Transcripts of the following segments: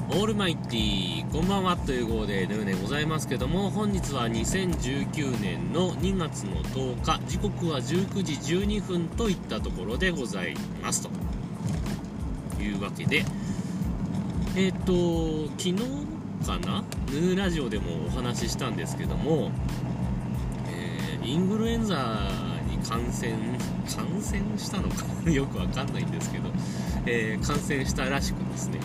オールマイティーこんばんはという号でのようでございますけども、本日は2019年の2月の10日、時刻は19時12分といったところでございますというわけで、昨日かな、ヌーラジオでもお話ししたんですけども、インフルエンザに感染したのかよくわかんないんですけど、感染したらしくですね、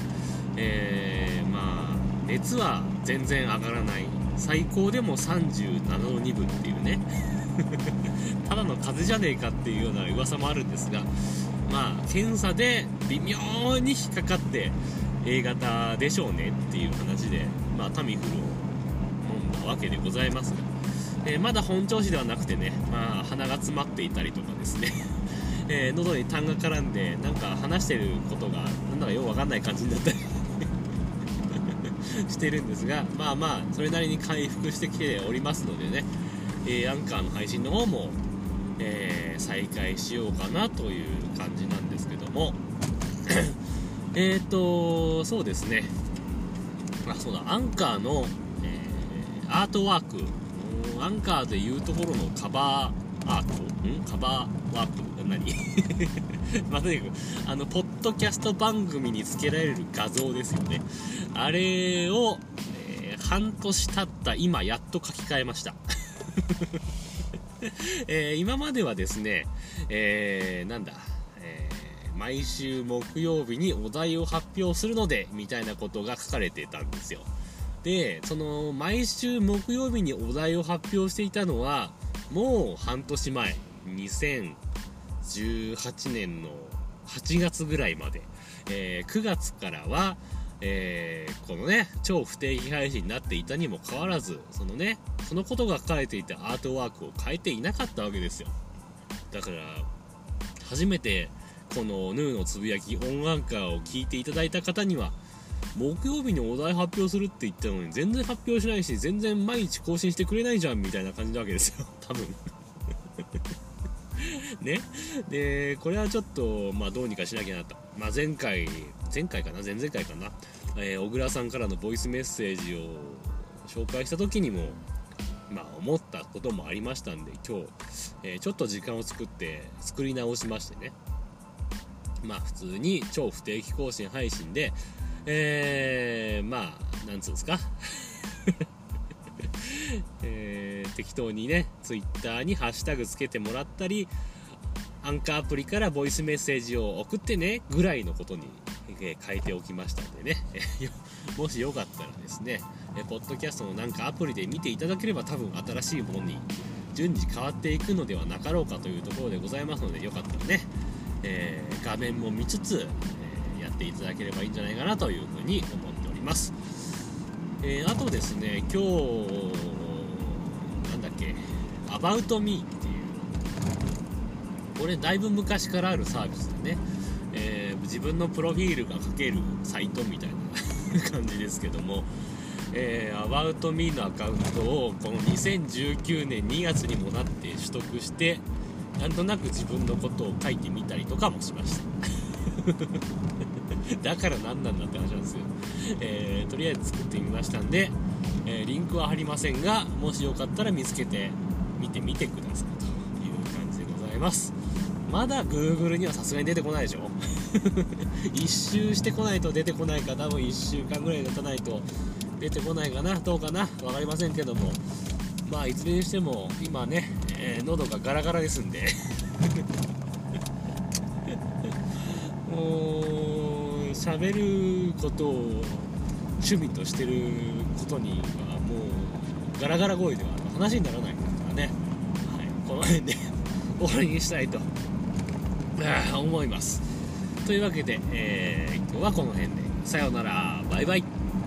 熱は全然上がらない、最高でも37度2分っていうねただの風邪じゃねえかっていうような噂もあるんですが、検査で微妙に引っかかって A 型でしょうねっていう話で、タミフルを飲んだわけでございますが、まだ本調子ではなくてね、鼻が詰まっていたりとかですね喉に痰が絡んでなんか話してることがなんだかよくわかんない感じになったりしてるんですが、それなりに回復してきておりますのでね、アンカーの配信の方も、再開しようかなという感じなんですけどもそうですね、そうだ、アンカーの、アートワーク、アンカーでいうところのカバーアート、カバーワーク何とにかくポッドキャスト番組につけられる画像ですよね。あれを、半年経った今やっと書き換えました今まではですね、毎週木曜日にお題を発表するのでみたいなことが書かれていたんですよ。で、その毎週木曜日にお題を発表していたのはもう半年前、2018年の8月ぐらいまで、9月からは、このね超不定期配信になっていたにもかかわらず、そのことが書かれていたアートワークを変えていなかったわけですよ。だから初めてこのヌーのつぶやきオンアンカーを聞いていただいた方には、木曜日にお題発表するって言ったのに全然発表しないし、全然毎日更新してくれないじゃんみたいな感じなわけですよ多分ね。でこれはちょっとどうにかしなきゃなと、前回かな、前々回かな、小倉さんからのボイスメッセージを紹介した時にも思ったこともありましたんで、今日、ちょっと時間を作り直しましてね、普通に超不定期更新配信で、なんつうんですか適当にねツイッターにハッシュタグつけてもらったり、アンカーアプリからボイスメッセージを送ってねぐらいのことに変えておきましたのでねもしよかったらですね、ポッドキャストのなんかアプリで見ていただければ多分新しいものに順次変わっていくのではなかろうかというところでございますので、よかったらね、画面も見つつ、やっていただければいいんじゃないかなというふうに思っております。あとですね、今日About Me っていう、これだいぶ昔からあるサービスでね、自分のプロフィールが書けるサイトみたいな感じですけども、About Me のアカウントをこの2019年2月にもなって取得して、なんとなく自分のことを書いてみたりとかもしましただから何なんだって話なんですよ。とりあえず作ってみましたんで、リンクは貼りませんが、もしよかったら見つけて見てみてくださいという感じでございます。まだ Google にはさすがに出てこないでしょ一周してこないと出てこないか、多分1週間ぐらい経たないと出てこないかな、どうかな、分かりませんけども、いずれにしても今ね、喉がガラガラですんでもう喋ることを趣味としてることにはもうガラガラ声では話にならないですからね、この辺で終わりにしたいと思います。というわけで、今日はこの辺でさようなら、バイバイ。